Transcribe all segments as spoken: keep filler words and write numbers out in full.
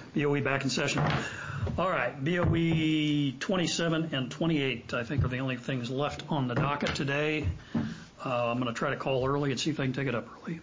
B O E back in session. All right, B O E twenty-seven and twenty-eight, I think, are the only things left on the docket today. Uh, I'm going to try to call early and see if I can take it up early.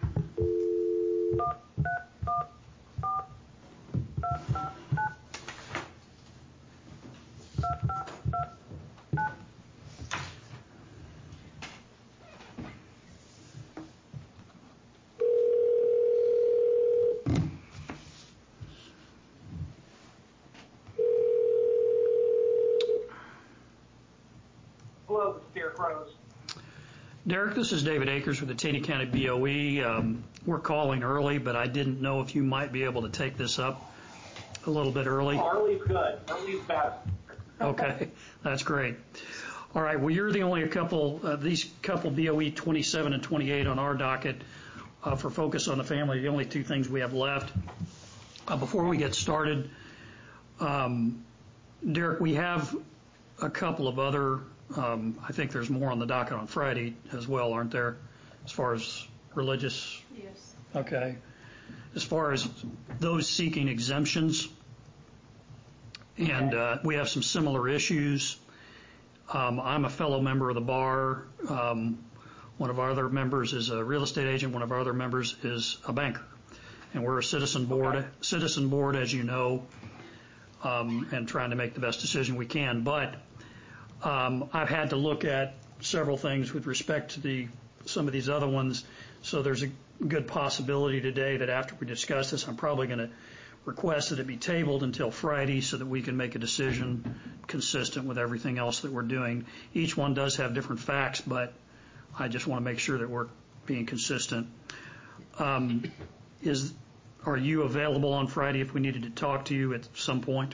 Hello, this is Derek Rose. Derek, this is David Akers with the Taney County B O E. Um, we're calling early, but I didn't know if you might be able to take this up a little bit early. Oh, early's good. Early's best. Okay, that's great. All right, well, you're the only a couple, uh, these couple B O E twenty-seven and twenty-eight on our docket uh, for Focus on the Family, the only two things we have left. Uh, before we get started, um, Derek, we have a couple of other, um, I think there's more on the docket on Friday as well, aren't there, as far as religious? Yes. Okay. As far as those seeking exemptions, and uh, we have some similar issues. Um, I'm a fellow member of the bar. Um, one of our other members is a real estate agent. One of our other members is a banker. And we're a citizen board, Okay. citizen board, as you know, um, and trying to make the best decision we can. But um, I've had to look at several things with respect to the some of these other ones. So there's a good possibility today that after we discuss this, I'm probably going to request that it be tabled until Friday so that we can make a decision consistent with everything else that we're doing. Each one does have different facts, but I just want to make sure that we're being consistent. Um, is are you available on Friday if we needed to talk to you at some point?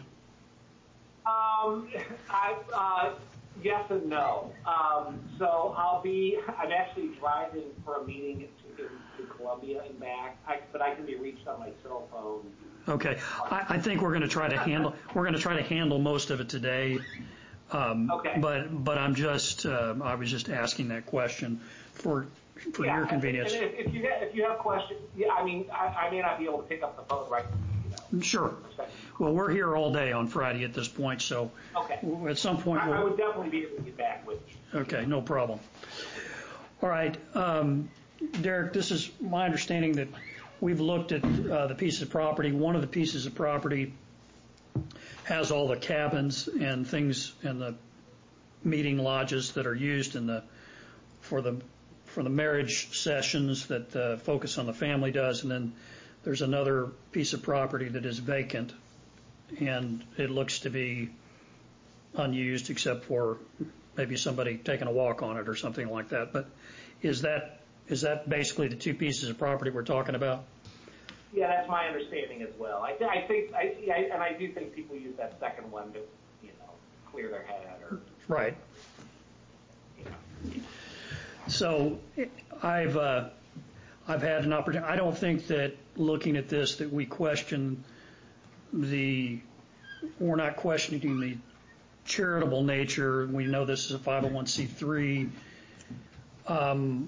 Um, I, uh, yes and no. Um, so I'll be, I'm actually driving for a meeting to, to Columbia and back, I, but I can be reached on my cell phone. Okay, I, I think we're going to try to handle we're going to try to handle most of it today. Um, Okay. But but I'm just uh, I was just asking that question for for yeah, your convenience. And if, if you have, if you have questions, yeah, I mean, I, I may not be able to pick up the phone right. You know, Sure. Well, we're here all day on Friday at this point, so okay. at some point I, we'll, I would definitely be able to get back with you. Okay, no problem. All right, um, Derek, this is my understanding that we've looked at uh, the pieces of property. One of the pieces of property has all the cabins and things and the meeting lodges that are used in the for the for the marriage sessions that uh, Focus on the Family does, and then there's another piece of property that is vacant, and it looks to be unused except for maybe somebody taking a walk on it or something like that. But is that is that basically the two pieces of property we're talking about? Yeah, that's my understanding as well. I, th- I think, I, I, and I do think people use that second one to, you know, clear their head or. Right. You know. So I've uh, I've had an opportunity. I don't think that looking at this that we question the we're not questioning the charitable nature. We know this is a five oh one c three. Um,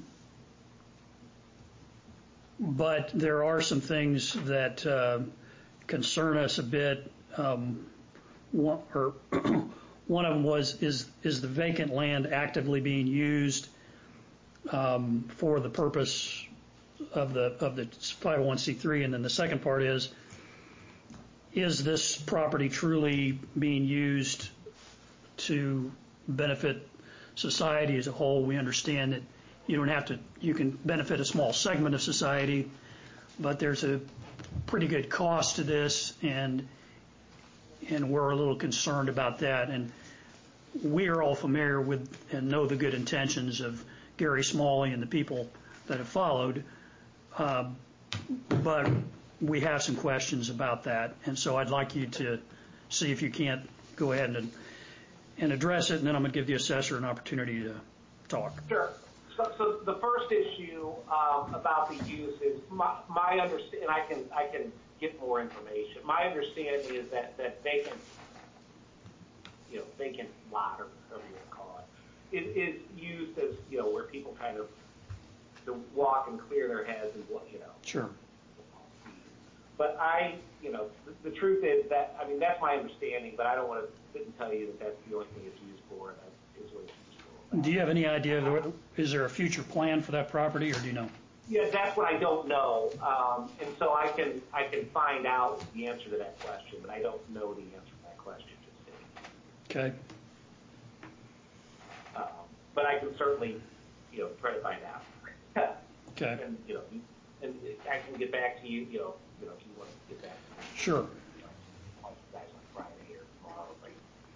but there are some things that uh, concern us a bit. Um, one, or one of them was is is the vacant land actively being used um, for the purpose of the of the five oh one c three, and then the second part is is this property truly being used to benefit society as a whole? We understand that you don't have to, you can benefit a small segment of society, but there's a pretty good cost to this, and and we're a little concerned about that. And we are all familiar with and know the good intentions of Gary Smalley and the people that have followed, uh, but we have some questions about that, and so I'd like you to see if you can't go ahead and and address it, and then I'm going to give the assessor an opportunity to talk. Sure. So, so the first issue um, about the use is my, my understanding, and I can I can get more information. My understanding is that, that vacant, you know, vacant lot or whatever you want to call it, is, is used as, you know, where people kind of to walk and clear their heads and, you know. Sure. but I, you know, the, the truth is that, I mean, that's my understanding, but I don't want to sit and tell you that that's the only thing it's used for, and that is what it's used for. Do you have any idea, is there a future plan for that property, or do you know? Yeah, that's what I don't know, um, and so I can I can find out the answer to that question, but I don't know the answer to that question just yet. Okay. Um, but I can certainly, you know, try to find out. Okay. And you know, and I can get back to you, you know, you know, if you want to get back to me. Sure. You know, call you guys on Friday or tomorrow, if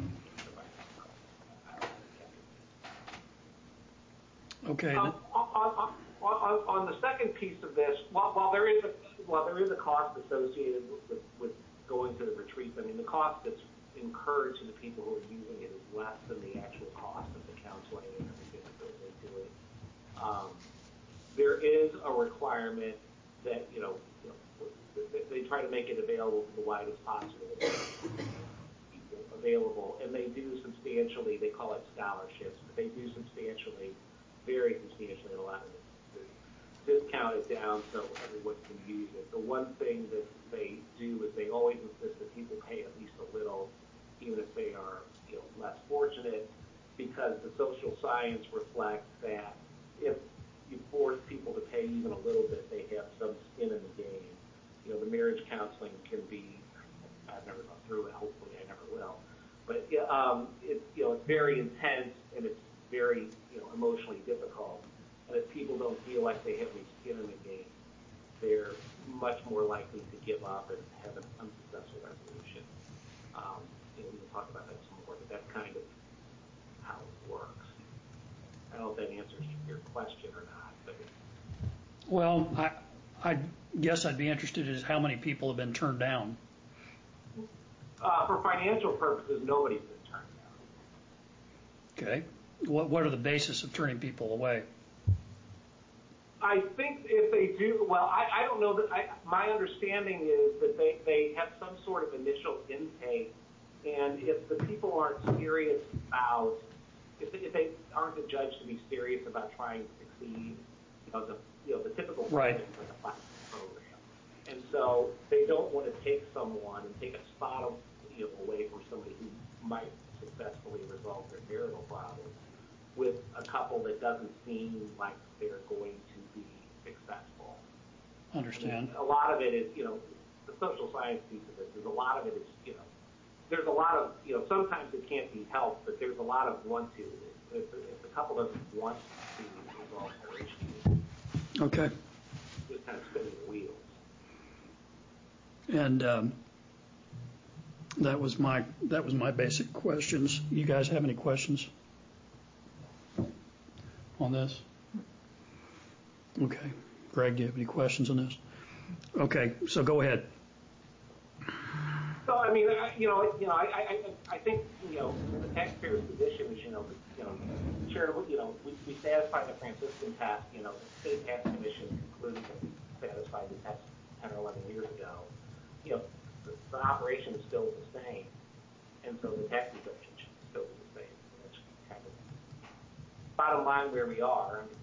I, Okay. um, on, on, on, on the second piece of this, while, while there is a while there is a cost associated with, with going to the retreat, I mean, the cost that's incurred to the people who are using it is less than the actual cost of the counseling and everything that goes into it. Um, there is a requirement that, you know, you know, they try to make it available to the widest possible people available, and they do substantially, they call it scholarships, but they do substantially, very substantially, a lot of it discount it down so everyone can use it. The one thing that they do is they always insist that people pay at least a little, even if they are, you know, less fortunate, because the social science reflects that if you force people to pay even a little bit, they have some skin in the game. You know, the marriage counseling can be, I've never gone through it, hopefully I never will, but um, it's, you know, it's very intense and it's very, you know, emotionally difficult. And if people don't feel like they have any skin in the game, they're much more likely to give up and have an unsuccessful resolution. Um, you know, we can talk about that some more, but that's kind of how it works. I don't know if that answers your question or not. But well, I, I guess I'd be interested in how many people have been turned down. Uh, for financial purposes, nobody's been turned down. Okay. What What are the basis of turning people away? I think if they do, well, I, I don't know that. I, my understanding is that they, they have some sort of initial intake, and if the people aren't serious about, if they, if they aren't judged to be serious about trying to succeed, you know, the you know the typical right. is like a five program, and so they don't want to take someone and take a spot of, you know, away from somebody who might successfully resolve their marital problems with a couple that doesn't seem like they're going to be successful. Understand. I mean, a lot of it is, you know, the social science piece of it, there's a lot of it is, you know, there's a lot of, you know, sometimes it can't be helped, but there's a lot of want to. If, if the couple doesn't want to resolve their issues, okay. just kind of spinning the wheels. And um, that was my that was my basic questions. You guys have any questions on this? Okay. Greg, do you have any questions on this? Okay, so go ahead. So I mean, I, you know, you know, I, I, I think, you know, the taxpayer's position is, you know, you know, charitable, you know, we, we satisfy the Franciscan test. You know, the state tax commission concluded that we satisfied the test ten or eleven years ago. You know, the, the operation is still the same, and so the tax exemption should still be the same. So that's kind of bottom line where we are. I mean,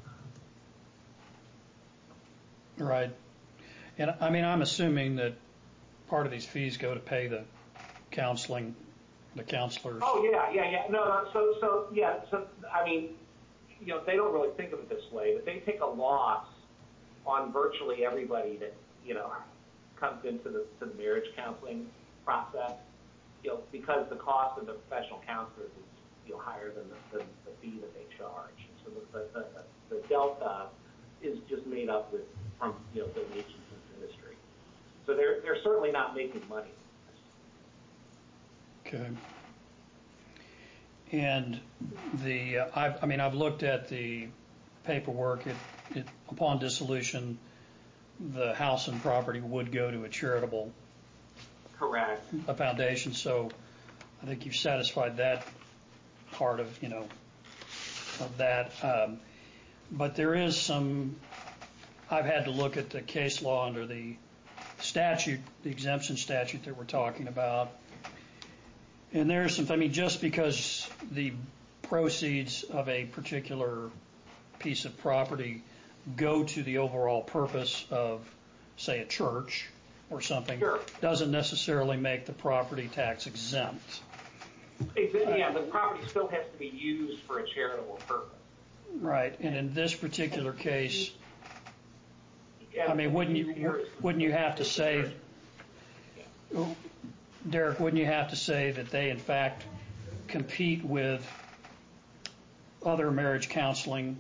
Right. And I mean, I'm assuming that part of these fees go to pay the counseling, the counselors. Oh yeah, yeah, yeah. No, no. So, so yeah. So I mean, you know, they don't really think of it this way, but they take a loss on virtually everybody that, you know, comes into the to the marriage counseling process. You know, because the cost of the professional counselors is, you know, higher than the, than the fee that they charge. So the, the, the, the delta is just made up with from, you know, donations from the industry. So they're they're certainly not making money. Okay. And the uh, I've, I mean, I've looked at the paperwork. It, it upon dissolution, the house and property would go to a charitable. Correct. A foundation. So I think you've satisfied that part of, you know, of that. Um, but there is some. I've had to look at the case law under the statute, the exemption statute that we're talking about. And there's some, I mean, just because the proceeds of a particular piece of property go to the overall purpose of, say, a church, or something Sure. doesn't necessarily make the property tax exempt. Exactly. Yeah, the property still has to be used for a charitable purpose. Right, and in this particular case, And I mean, wouldn't you wouldn't you have to say, Derek, wouldn't you have to say that they in fact compete with other marriage counseling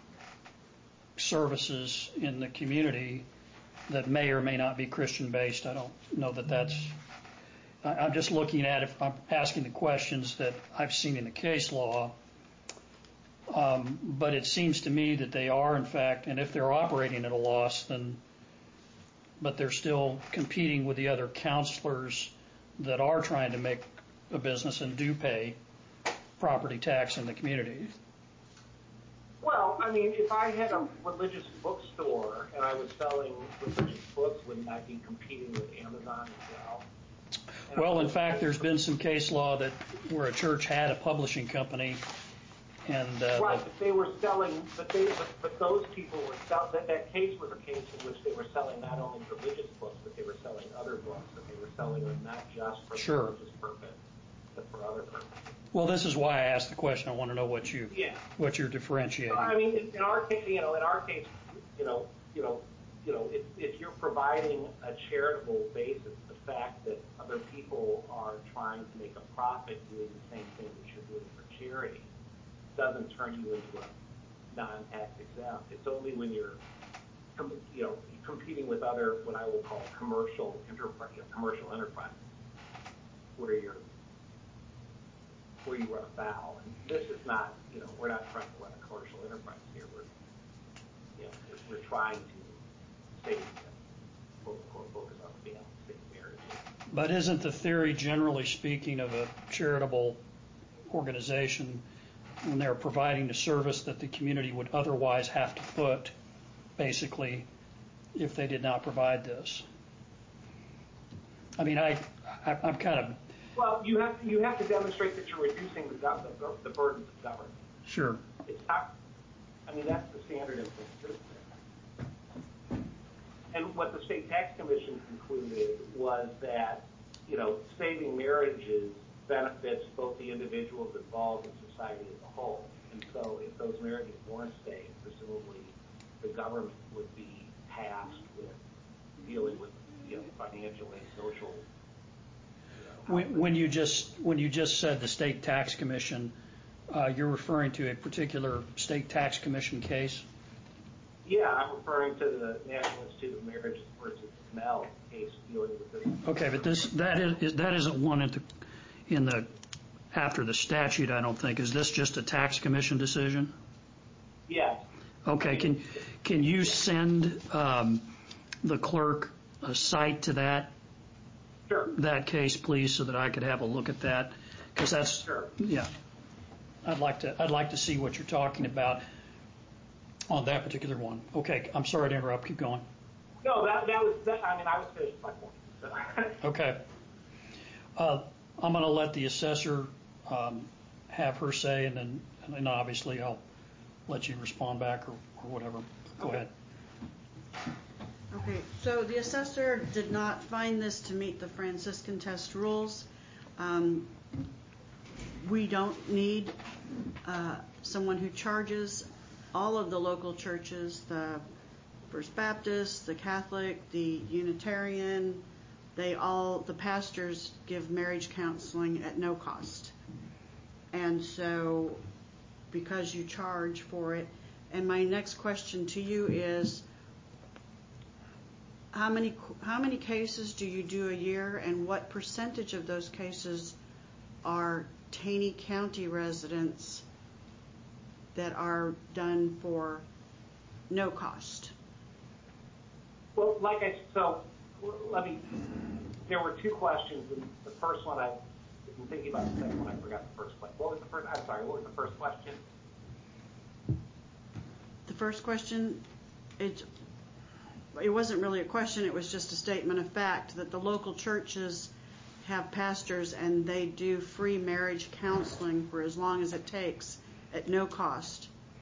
services in the community that may or may not be Christian based? I don't know that that's, I- I'm just looking at if I'm asking the questions that I've seen in the case law. Um, but it seems to me that they are in fact, and if they're operating at a loss, then, but they're still competing with the other counselors that are trying to make a business and do pay property tax in the community. Well, I mean, if I had a religious bookstore and I was selling religious books, wouldn't I be competing with Amazon as well? And Well, in fact, there's been some case law that where a church had a publishing company, and uh, right, but they were selling, but they, but, but those people were selling. That, that case was a case in which they were selling not only religious books, but they were selling other books, and they were selling them not just for Sure. religious purpose, but for other purposes. well, this is why I asked the question. I want to know what you Yeah. what you're differentiating. I mean, in, in our case, you know, in our case, you know, you know, you know, if, if you're providing a charitable basis, the fact that other people are trying to make a profit doing the same thing that you're doing for charity doesn't turn you into a non-tax exempt. It's only when you're, you know, competing with other, what I will call commercial enterprise, you know, commercial enterprises, where you're, where you run afoul. And this is not, you know, we're not trying to run a commercial enterprise here. We're, you know, we're, we're trying to save, quote unquote, focus on family, save marriage. But isn't the theory, generally speaking, of a charitable organization when they're providing a service that the community would otherwise have to foot, basically, if they did not provide this? I mean, I, I I'm kind of Well, you have you have to demonstrate that you're reducing the gov- the, the burdens of government. sure. It's not. I mean, that's the standard in business. And what the state tax commission concluded was that, you know, saving marriages benefits both the individuals involved and society as a whole. And so, if those marriages weren't saved, presumably the government would be tasked with dealing with, you know, financial and social. When, when you just when you just said the state tax commission, uh, you're referring to a particular state tax commission case? Yeah, I'm referring to the National Institute of Marriage versus Mel case dealing with this. Okay, but this that is that isn't one at the in the after the statute. I don't think. Is this just a tax commission decision? Yes. Okay. Can can you send um, the clerk a cite to that? Sure. That case, please, so that I could have a look at that, because that's Sure. yeah. I'd like to I'd like to see what you're talking about on that particular one. Okay, I'm sorry to interrupt. Keep going. No, that that was that. I mean, I was finished my point. So. Okay. Uh, I'm going to let the assessor um, have her say, and then and then obviously I'll let you respond back or, or whatever. Go Okay. ahead. Okay, so the assessor did not find this to meet the Franciscan test rules. Um, we don't need uh, someone who charges. All of the local churches, the First Baptist, the Catholic, the Unitarian, they all, the pastors give marriage counseling at no cost. And so, because you charge for it, and my next question to you is, How many how many cases do you do a year, and what percentage of those cases are Taney County residents that are done for no cost? Well, like I so, let me. There were two questions, and the first one I been thinking about. The second one I forgot the first question. What was the first? I'm sorry. What was the first question? The first question, it it wasn't really a question. It was just a statement of fact that the local churches have pastors and they do free marriage counseling for as long as it takes at no cost.